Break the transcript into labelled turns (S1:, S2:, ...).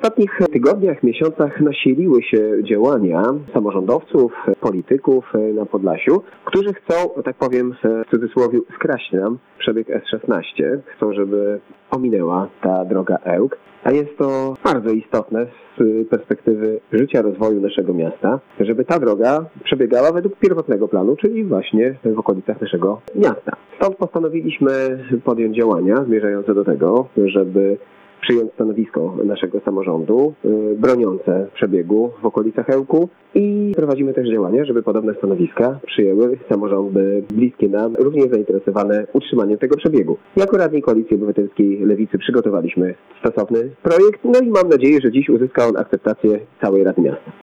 S1: ostatnich tygodniach, miesiącach nasiliły się działania samorządowców, polityków na Podlasiu, którzy chcą, tak powiem w cudzysłowie, skraść nam przebieg S16. Chcą, żeby ominęła ta droga Ełk. A jest to bardzo istotne z perspektywy życia, rozwoju naszego miasta, żeby ta droga przebiegała według pierwotnego planu, czyli właśnie w okolicach naszego miasta. Stąd postanowiliśmy podjąć działania zmierzające do tego, żeby przyjąć stanowisko naszego samorządu broniące przebiegu w okolicach Ełku i prowadzimy też działania, żeby podobne stanowiska przyjęły samorządy bliskie nam, również zainteresowane utrzymaniem tego przebiegu. Jako radni Koalicji Obywatelskiej Lewicy przygotowaliśmy stosowny projekt, no i mam nadzieję, że dziś uzyska on akceptację całej Rady Miasta.